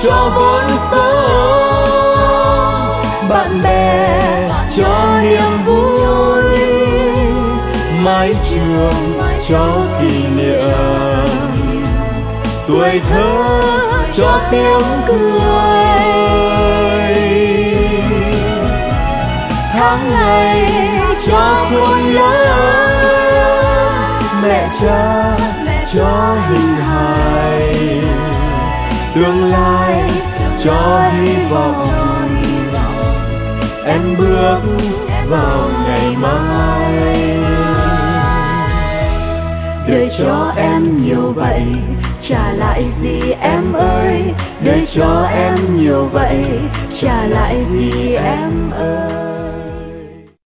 cho vốn sống, bạn bè cho niềm vui, mái trường cho kỷ niệm, tuổi thơ cho tiếng cười, tháng ngày cho khôn lớn, mẹ cha cho hình hài, tương lai cho hy vọng, em bước vào ngày mai. Đời cho em nhiều vậy, trả lại gì em ơi? Đời cho em nhiều vậy, trả lại gì em ơi?